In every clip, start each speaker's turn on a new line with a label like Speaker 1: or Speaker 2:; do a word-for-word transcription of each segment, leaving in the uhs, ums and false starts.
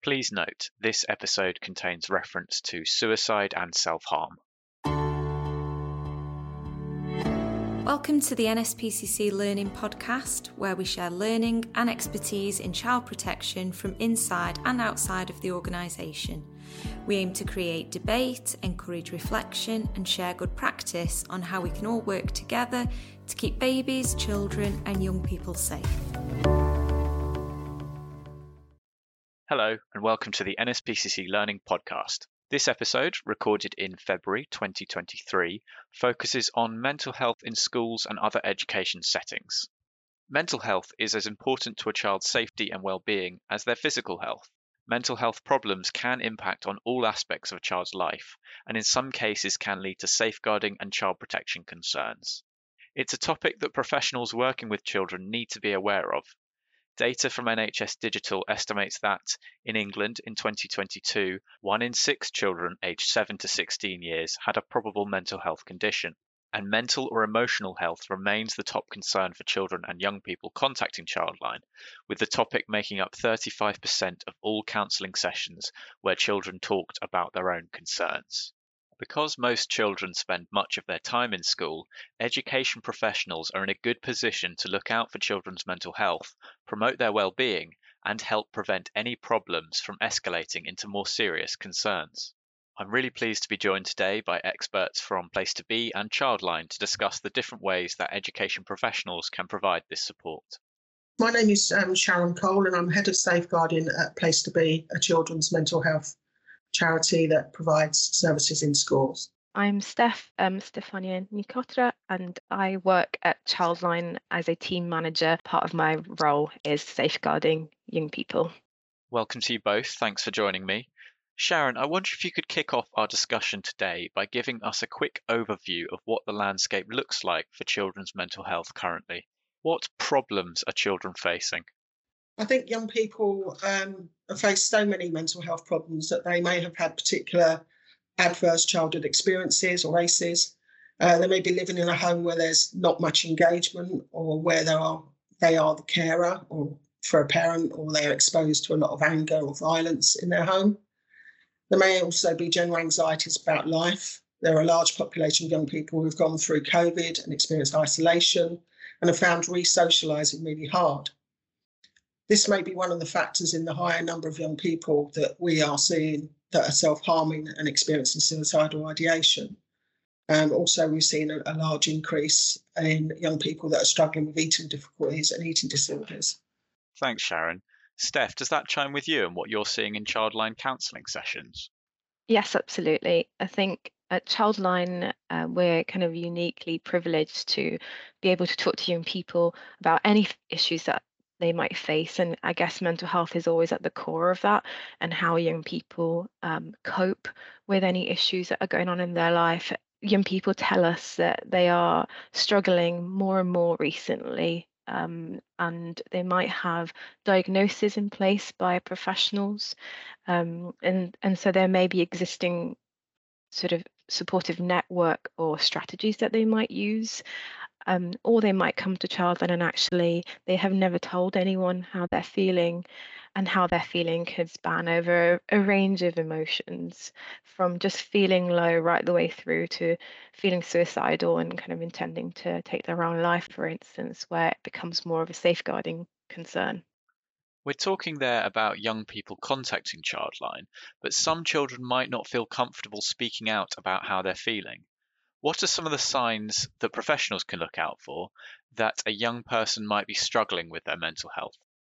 Speaker 1: Please note, this episode contains reference to suicide and self-harm.
Speaker 2: Welcome to the N S P C C Learning Podcast, where we share learning and expertise in child protection from inside and outside of the organisation. We aim to create debate, encourage reflection and share good practice on how we can all work together to keep babies, children and young people safe.
Speaker 1: Hello and welcome to the N S P C C Learning Podcast. This episode, recorded in February twenty twenty-three, focuses on mental health in schools and other education settings. Mental health is as important to a child's safety and well-being as their physical health. Mental health problems can impact on all aspects of a child's life, and in some cases can lead to safeguarding and child protection concerns. It's a topic that professionals working with children need to be aware of. Data from N H S Digital estimates that, in England in twenty twenty-two, one in six children aged seven to sixteen years had a probable mental health condition, and mental or emotional health remains the top concern for children and young people contacting Childline, with the topic making up thirty-five percent of all counselling sessions where children talked about their own concerns. Because most children spend much of their time in school, education professionals are in a good position to look out for children's mental health, promote their well-being, and help prevent any problems from escalating into more serious concerns. I'm really pleased to be joined today by experts from Place to Be and Childline to discuss the different ways that education professionals can provide this support.
Speaker 3: My name is um, Sharon Cole and I'm Head of Safeguarding at Place to Be, a children's mental health charity that provides services in schools.
Speaker 4: I'm Steph, um, Stefania Nikotra, and I work at Childline as a team manager. Part of my role is safeguarding young people.
Speaker 1: Welcome to you both. Thanks for joining me. Sharon, I wonder if you could kick off our discussion today by giving us a quick overview of what the landscape looks like for children's mental health currently. What problems are children facing?
Speaker 3: I think young people um, face so many mental health problems that they may have had particular adverse childhood experiences or A C Es. Uh, they may be living in a home where there's not much engagement, or where there are, they are the carer or for a parent, or they are exposed to a lot of anger or violence in their home. There may also be general anxieties about life. There are a large population of young people who've gone through COVID and experienced isolation and have found re-socialising really hard. This may be one of the factors in the higher number of young people that we are seeing that are self-harming and experiencing suicidal ideation. Um, also, we've seen a, a large increase in young people that are struggling with eating difficulties and eating disorders.
Speaker 1: Thanks, Sharon. Steph, does that chime with you and what you're seeing in Childline counselling sessions?
Speaker 4: Yes, absolutely. I think at Childline, uh, we're kind of uniquely privileged to be able to talk to young people about any issues that they might face, and I guess mental health is always at the core of that, and how young people um, cope with any issues that are going on in their life. Young people tell us that they are struggling more and more recently, um, and they might have diagnoses in place by professionals, um, and and so there may be existing sort of supportive network or strategies that they might use. Um, or they might come to Childline and actually they have never told anyone how they're feeling, and how they're feeling could span over a, a range of emotions, from just feeling low right the way through to feeling suicidal and kind of intending to take their own life, for instance, where it becomes more of a safeguarding concern.
Speaker 1: We're talking there about young people contacting Childline, but some children might not feel comfortable speaking out about how they're feeling. What are some of the signs that professionals can look out for that a young person might be struggling with their mental health?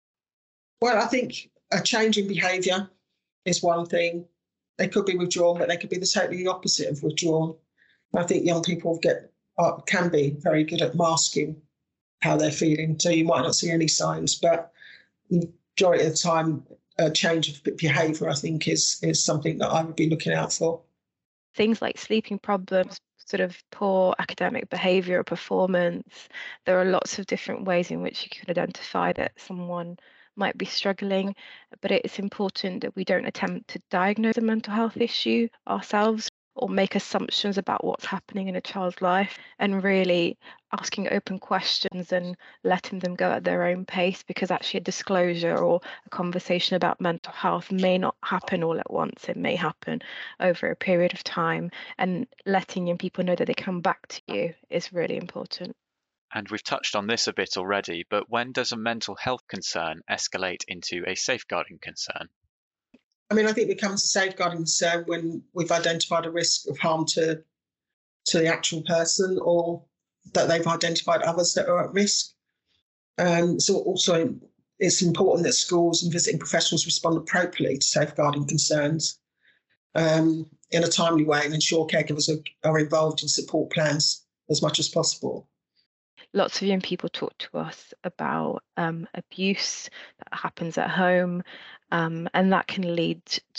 Speaker 3: Well, I think a change in behaviour is one thing. They could be withdrawn, but they could be the totally opposite of withdrawn. I think young people get uh, can be very good at masking how they're feeling, so you might not see any signs, but the majority of the time, a change of behaviour, I think, is is something that I would be looking out for.
Speaker 4: Things like sleeping problems, sort of poor academic behaviour or performance. There are lots of different ways in which you can identify that someone might be struggling, but it's important that we don't attempt to diagnose a mental health issue ourselves. or make assumptions about what's happening in a child's life, and really asking open questions and letting them go at their own pace, because actually a disclosure or a conversation about mental health may not happen all at once. It may happen over a period of time, and letting young people know that they come back to you is really important.
Speaker 1: And we've touched on this a bit already, but when does a mental health concern escalate into a safeguarding concern?
Speaker 3: I mean, I think it becomes a safeguarding concern when we've identified a risk of harm to, to the actual person, or that they've identified others that are at risk. Um, so also it's important that schools and visiting professionals respond appropriately to safeguarding concerns um, in a timely way, and ensure caregivers are, are involved in support plans as much as possible.
Speaker 4: Lots of young people talk to us about um, abuse that happens at home, um, and that can lead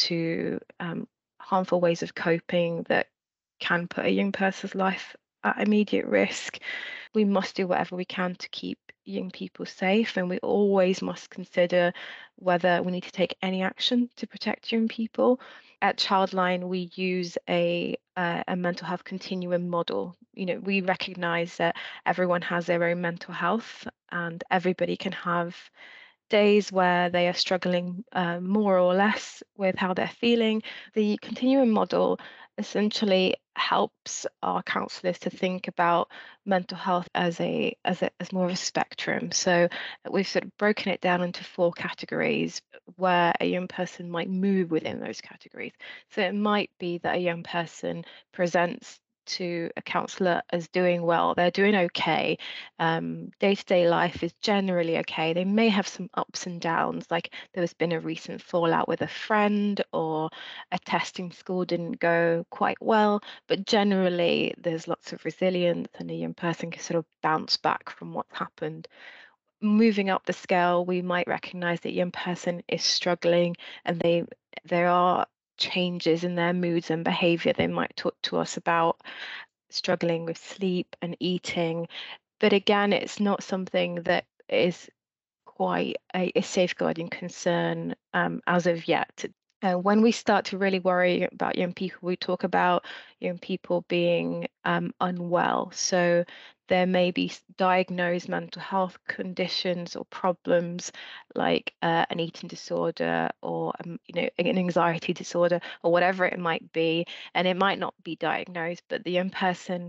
Speaker 4: to um, harmful ways of coping that can put a young person's life at immediate risk. We must do whatever we can to keep young people safe, and we always must consider whether we need to take any action to protect young people. At Childline, we use a uh, a mental health continuum model. You know, we recognise that everyone has their own mental health, and everybody can have days where they are struggling uh, more or less with how they're feeling. The continuum model essentially helps our counsellors to think about mental health as a as a as more of a spectrum. So we've sort of broken it down into four categories where a young person might move within those categories. So it might be that a young person presents to a counsellor as doing well, they're doing okay, um, day-to-day life is generally okay. They may have some ups and downs, like there has been a recent fallout with a friend, or a test in school didn't go quite well, but generally there's lots of resilience and a young person can sort of bounce back from what's happened. Moving up the scale, we might recognize that a young person is struggling, and they there are changes in their moods and behavior. They might talk to us about struggling with sleep and eating, but again, it's not something that is quite a, a safeguarding concern um, as of yet. Uh, when we start to really worry about young people, we talk about young people being um, unwell. So there may be diagnosed mental health conditions or problems, like uh, an eating disorder, or um, you know, an anxiety disorder, or whatever it might be, and it might not be diagnosed, but the young person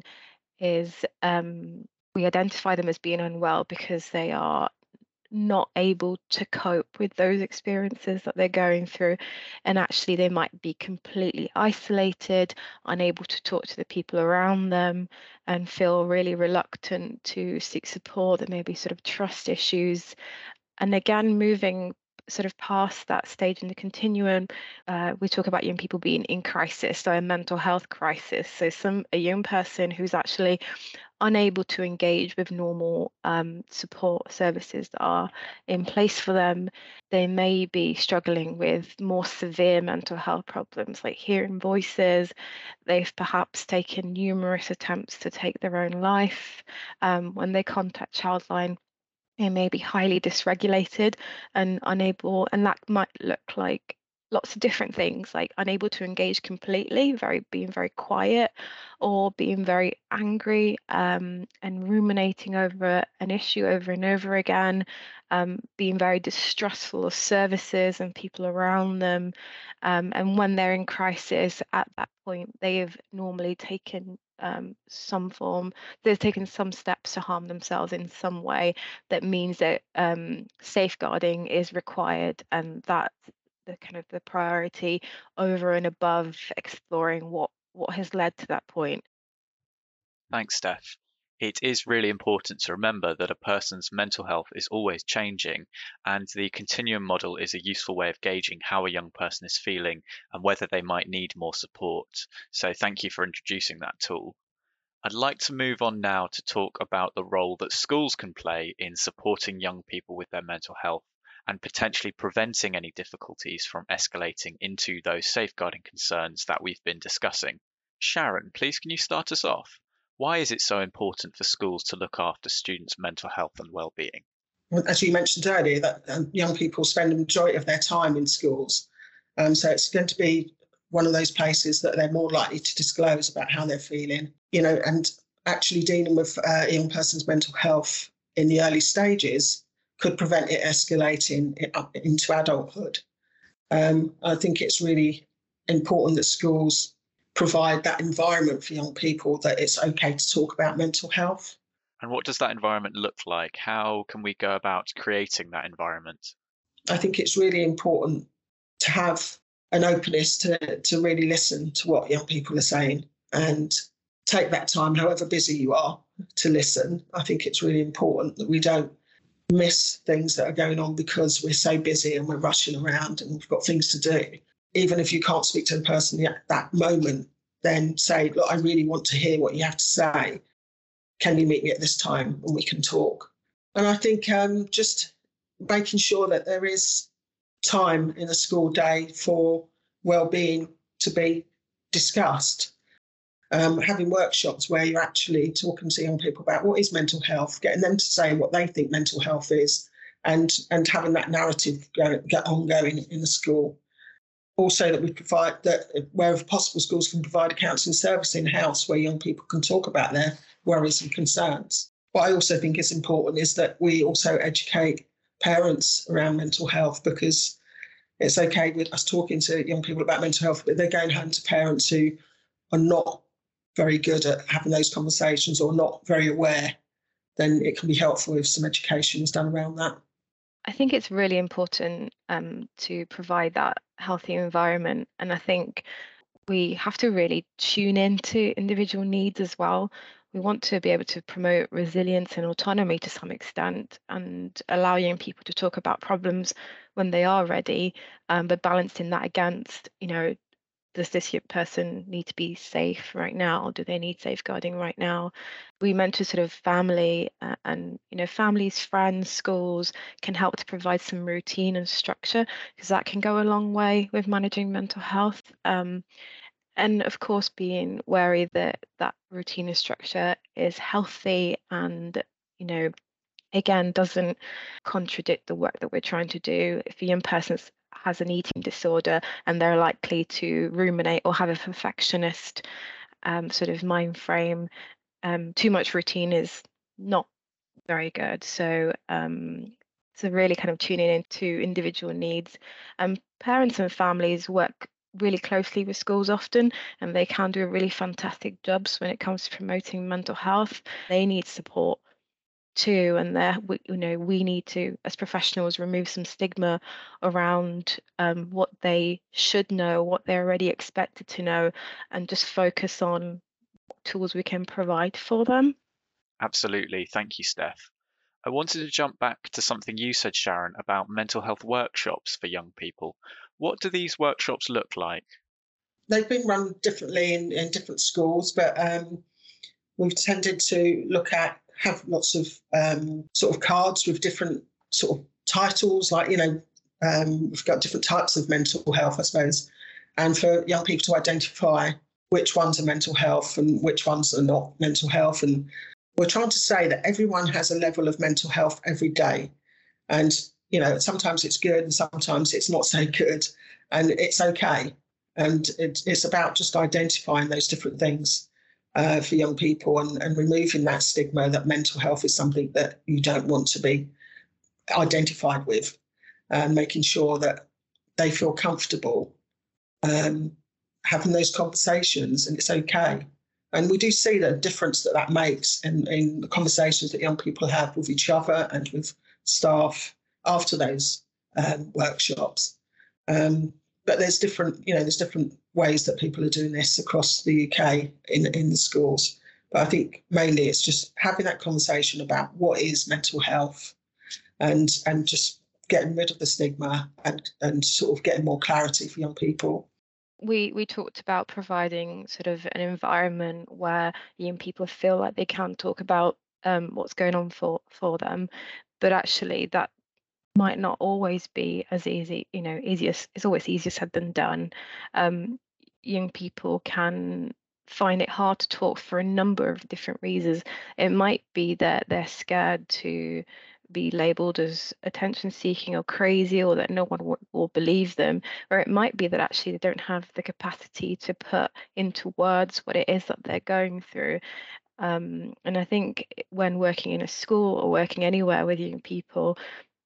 Speaker 4: is um, we identify them as being unwell because they are not able to cope with those experiences that they're going through, and actually they might be completely isolated, unable to talk to the people around them, and feel really reluctant to seek support. There may be sort of trust issues, and again, moving sort of past that stage in the continuum, uh, we talk about young people being in crisis, so a mental health crisis. So some a young person who's actually unable to engage with normal um, support services that are in place for them. They may be struggling with more severe mental health problems like hearing voices. They've perhaps taken numerous attempts to take their own life. Um, when they contact Childline, they may be highly dysregulated and unable, and that might look like lots of different things, like unable to engage completely, very being very quiet, or being very angry um, and ruminating over an issue over and over again, um, being very distrustful of services and people around them. Um, and when they're in crisis, at that point, they have normally taken um, some form, they've taken some steps to harm themselves in some way. That means that um, safeguarding is required, and that's the kind of the priority over and above exploring what what has led to that point.
Speaker 1: Thanks, Steph. It is really important to remember that a person's mental health is always changing, and the continuum model is a useful way of gauging how a young person is feeling and whether they might need more support. So thank you for introducing that tool. I'd like to move on now to talk about the role that schools can play in supporting young people with their mental health and potentially preventing any difficulties from escalating into those safeguarding concerns that we've been discussing. Sharon, please can you start us off? Why is it so important for schools to look after students' mental health and well-being?
Speaker 3: As you mentioned earlier, that um, young people spend the majority of their time in schools. Um, so it's going to be one of those places that they're more likely to disclose about how they're feeling, you know, and actually dealing with uh, a young person's mental health in the early stages could prevent it escalating up into adulthood. Um, I think it's really important that schools provide that environment for young people that it's okay to talk about mental health.
Speaker 1: And what does that environment look like? How can we go about creating that environment?
Speaker 3: I think it's really important to have an openness to, to really listen to what young people are saying and take that time, however busy you are, to listen. I think it's really important that we don't miss things that are going on because we're so busy and we're rushing around and we've got things to do. Even if you can't speak to the person at that moment, then say, look, I really want to hear what you have to say. Can you meet me at this time and we can talk? And I think um, just making sure that there is time in a school day for well-being to be discussed. Um, having workshops where you're actually talking to young people about what is mental health, getting them to say what they think mental health is, and, and having that narrative go, get ongoing in the school. Also, that we provide that wherever possible, schools can provide a counselling service in-house where young people can talk about their worries and concerns. What I also think is important is that we also educate parents around mental health, because it's okay with us talking to young people about mental health, but they're going home to parents who are not very good at having those conversations or not very aware, then it can be helpful if some education is done around that.
Speaker 4: I think it's really important um, to provide that healthy environment. And I think we have to really tune into individual needs as well. We want to be able to promote resilience and autonomy to some extent and allow young people to talk about problems when they are ready, um, but balancing that against, you know, does this young person need to be safe right now? Do they need safeguarding right now? We mentor sort of family uh, and, you know, families, friends, schools can help to provide some routine and structure, because that can go a long way with managing mental health. Um, and of course, being wary that that routine and structure is healthy and, you know, again, doesn't contradict the work that we're trying to do. If a young person has an eating disorder and they're likely to ruminate or have a perfectionist um, sort of mind frame, um, too much routine is not very good. So, um, so really kind of tuning into individual needs. Um, parents and families work really closely with schools often, and they can do a really fantastic jobs when it comes to promoting mental health. They need support too, and there we, you know we need to, as professionals, remove some stigma around um, what they should know, what they're already expected to know, and just focus on what tools we can provide for them.
Speaker 1: Absolutely. Thank you, Steph. I wanted to jump back to something you said, Sharon, about mental health workshops for young people. What do these workshops look like?
Speaker 3: They've been run differently in, in different schools, but um, we've tended to look at have lots of um, sort of cards with different sort of titles, like, you know, um, we've got different types of mental health, I suppose, and for young people to identify which ones are mental health and which ones are not mental health. And we're trying to say that everyone has a level of mental health every day. And, you know, sometimes it's good and sometimes it's not so good, and it's okay. And it, it's about just identifying those different things Uh, for young people and, and removing that stigma that mental health is something that you don't want to be identified with, and making sure that they feel comfortable um, having those conversations, and it's okay. And we do see the difference that that makes in, in the conversations that young people have with each other and with staff after those um, workshops. Um, But there's different, you know, there's different ways that people are doing this across the U K in, in the schools. But I think mainly it's just having that conversation about what is mental health, and and just getting rid of the stigma and, and sort of getting more clarity for young people.
Speaker 4: We we talked about providing sort of an environment where young people feel like they can talk about um, what's going on for for them, but actually that might not always be as easy, you know, easier, it's always easier said than done. Um, young people can find it hard to talk for a number of different reasons. It might be that they're scared to be labeled as attention seeking or crazy, or that no one will, will believe them, or it might be that actually they don't have the capacity to put into words what it is that they're going through. Um, and I think when working in a school or working anywhere with young people,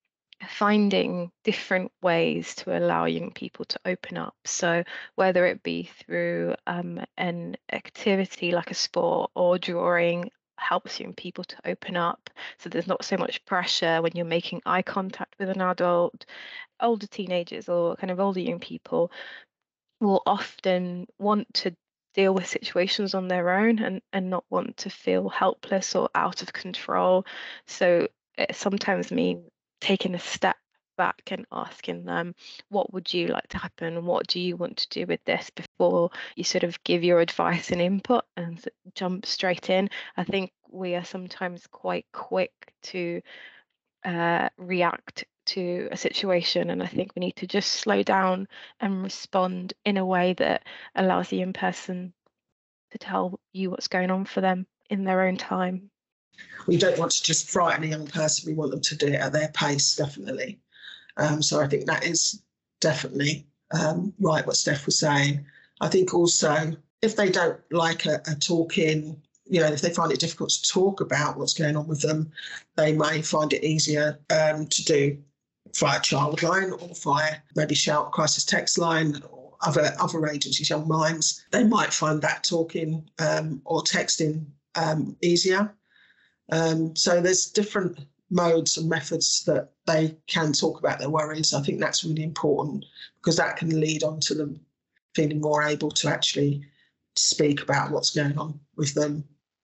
Speaker 4: finding different ways to allow young people to open up. So whether it be through um, an activity like a sport or drawing, helps young people to open up. So there's not so much pressure when you're making eye contact with an adult. Older teenagers or kind of older young people will often want to deal with situations on their own and, and not want to feel helpless or out of control. So it sometimes means taking a step back and asking them, what would you like to happen? What do you want to do with this, before you sort of give your advice and input and s- jump straight in. I think we are sometimes quite quick to uh, react to a situation, and I think we need to just slow down and respond in a way that allows the young person to tell you what's going on for them in their own time.
Speaker 3: We don't want to just frighten a young person. We want them to do it at their pace, definitely. Um, so I think that is definitely um, right what Steph was saying. I think also if they don't like a, a talking, you know, if they find it difficult to talk about what's going on with them, they may find it easier um, to do via Childline or via maybe Shout Crisis Text Line or other other agencies, Young Minds. They might find that talking um, or texting um, easier. Um, so there's different modes and methods that they can talk about their worries. I think that's really important because that can lead on to them feeling more able to actually speak about what's going on with them.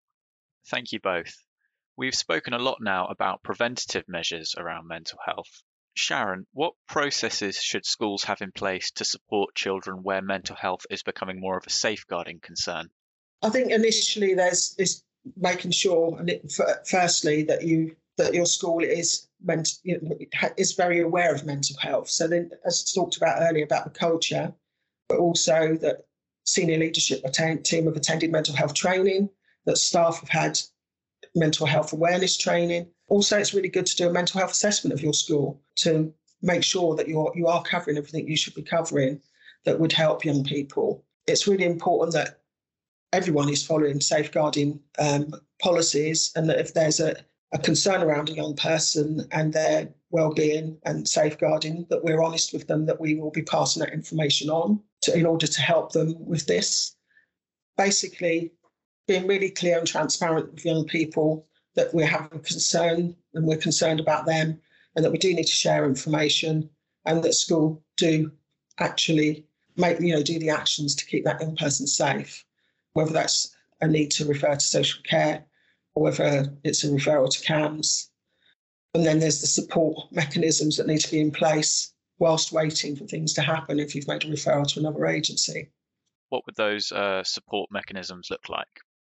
Speaker 1: Thank you both. We've spoken a lot now about preventative measures around mental health. Sharon, what processes should schools have in place to support children where mental health is becoming more of a safeguarding concern?
Speaker 3: I think initially there's is making sure, and it, firstly, that you that your school is meant you know, is very aware of mental health. So then, as talked about earlier about the culture, but also that senior leadership attend, team have attended mental health training, that staff have had mental health awareness training. Also, it's really good to do a mental health assessment of your school to make sure that you're you are covering everything you should be covering that would help young people. It's really important that everyone is following safeguarding um, policies, and that if there's a, a concern around a young person and their well-being and safeguarding, that we're honest with them, that we will be passing that information on to, in order to help them with this. Basically, being really clear and transparent with young people that we're having concern and we're concerned about them, and that we do need to share information, and that school do actually make, you know, do the actions to keep that young person safe, whether that's a need to refer to social care or whether it's a referral to C A M S. And then there's the support mechanisms that need to be in place whilst waiting for things to happen if you've made a referral to another agency.
Speaker 1: What would those uh, support mechanisms look like?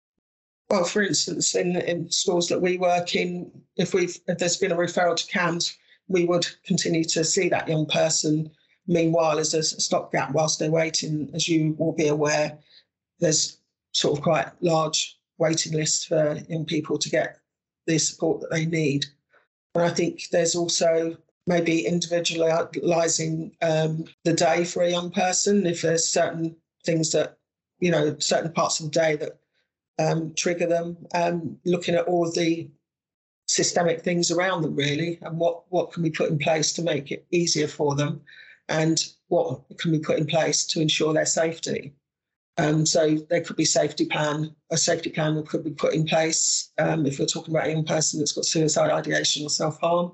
Speaker 3: Well, for instance, in, in schools that we work in, if we've if there's been a referral to C A M S, we would continue to see that young person. Meanwhile, as a stopgap whilst they're waiting, as you will be aware, there's sort of quite large waiting lists for young people to get the support that they need. And I think there's also maybe individualising um, the day for a young person. If there's certain things that, you know, certain parts of the day that um, trigger them, um, looking at all of the systemic things around them really, and what, what can we put in place to make it easier for them, and what can we put in place to ensure their safety. Um, so there could be safety plan, a safety plan that could be put in place um, if we're talking about a young person that's got suicide ideation or self-harm,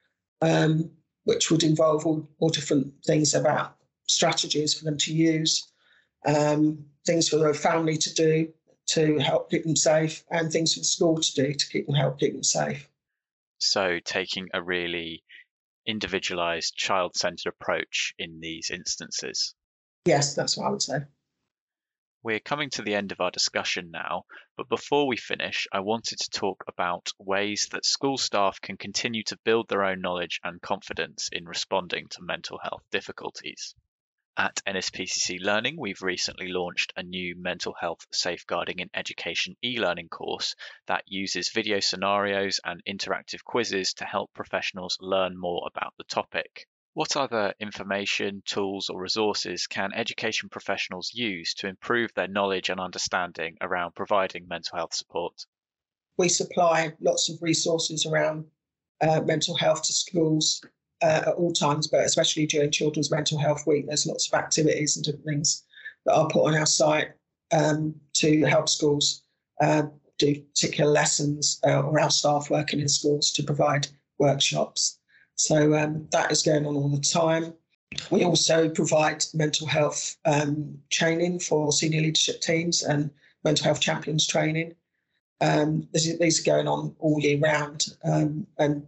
Speaker 3: um, which would involve all, all different things about strategies for them to use, um, things for their family to do to help keep them safe, and things for the school to do to keep them help keep them safe.
Speaker 1: So taking a really individualised, child-centred approach in these instances.
Speaker 3: Yes, that's what I would say.
Speaker 1: We're coming to the end of our discussion now, but before we finish, I wanted to talk about ways that school staff can continue to build their own knowledge and confidence in responding to mental health difficulties. At N S P C C Learning, we've recently launched a new mental health safeguarding in education e-learning course that uses video scenarios and interactive quizzes to help professionals learn more about the topic. What other information, tools, or resources can education professionals use to improve their knowledge and understanding around providing mental health support?
Speaker 3: We supply lots of resources around uh, mental health to schools uh, at all times, but especially during Children's Mental Health Week. There's lots of activities and different things that are put on our site um, to help schools uh, do particular lessons uh, or our staff working in schools to provide workshops. So um, that is going on all the time. We also provide mental health um, training for senior leadership teams and mental health champions training. Um, these are going on all year round, um, and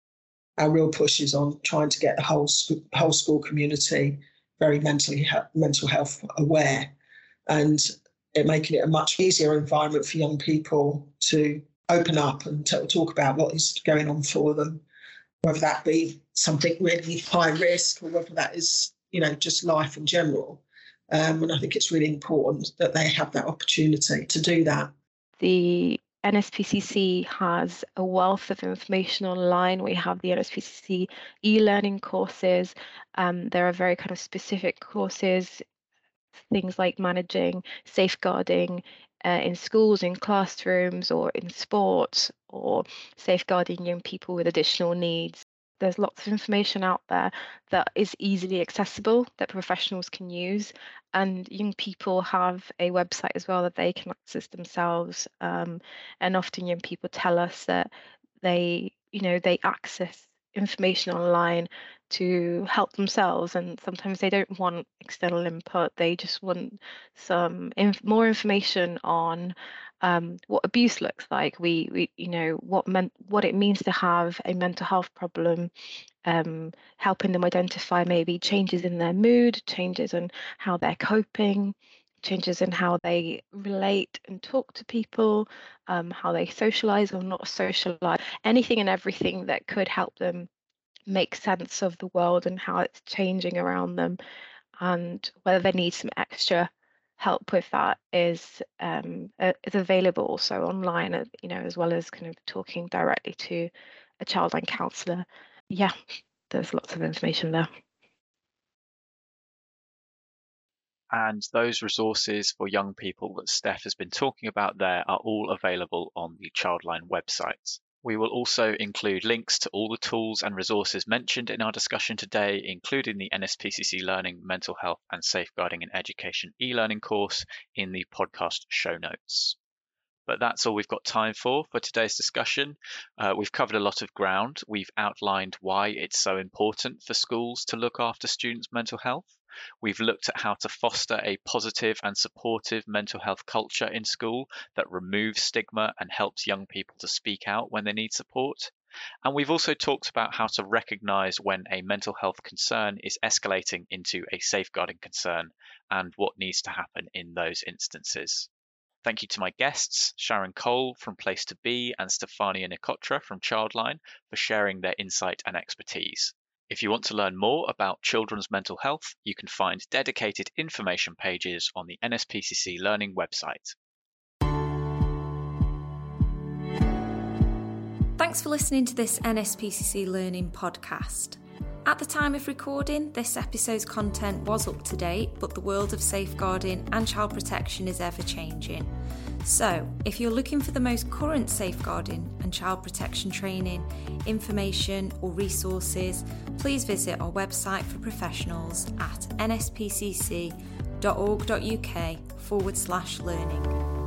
Speaker 3: our real push is on trying to get the whole school, whole school community very mentally mental health aware, and it making it a much easier environment for young people to open up and t- talk about what is going on for them, whether that be something really high risk or whether that is, you know, just life in general. Um, and I think it's really important that they have that opportunity to do that.
Speaker 4: The N S P C C has a wealth of information online. We have the N S P C C e-learning courses. Um, there are very kind of specific courses, things like managing safeguarding uh, in schools, in classrooms, or in sports, or safeguarding young people with additional needs. There's lots of information out there that is easily accessible that professionals can use, and young people have a website as well that they can access themselves. Um, and often young people tell us that they, you know, they access information online to help themselves, and sometimes they don't want external input. They just want some inf- more information on um, what abuse looks like. We, we, you know, what meant, what it means to have a mental health problem. Um, helping them identify maybe changes in their mood, changes in how they're coping, changes in how they relate and talk to people, um, how they socialize or not socialize, anything and everything that could help them make sense of the world and how it's changing around them, and whether they need some extra help with that is um, uh, is available also online, uh, you know, as well as kind of talking directly to a childline counsellor. Yeah, there's lots of information there.
Speaker 1: And those resources for young people that Steph has been talking about there are all available on the Childline website. We will also include links to all the tools and resources mentioned in our discussion today, including the N S P C C Learning Mental Health and Safeguarding in Education e-learning course, in the podcast show notes. But that's all we've got time for for today's discussion. Uh, we've covered a lot of ground. We've outlined why it's so important for schools to look after students' mental health. We've looked at how to foster a positive and supportive mental health culture in school that removes stigma and helps young people to speak out when they need support. And we've also talked about how to recognise when a mental health concern is escalating into a safeguarding concern and what needs to happen in those instances. Thank you to my guests, Sharon Cole from Place to Be and Stefania Nicotra from Childline, for sharing their insight and expertise. If you want to learn more about children's mental health, you can find dedicated information pages on the N S P C C Learning website.
Speaker 2: Thanks for listening to this N S P C C Learning podcast. At the time of recording, this episode's content was up to date, but the world of safeguarding and child protection is ever changing. So, if you're looking for the most current safeguarding and child protection training, information or resources, please visit our website for professionals at nspcc.org.uk forward slash learning.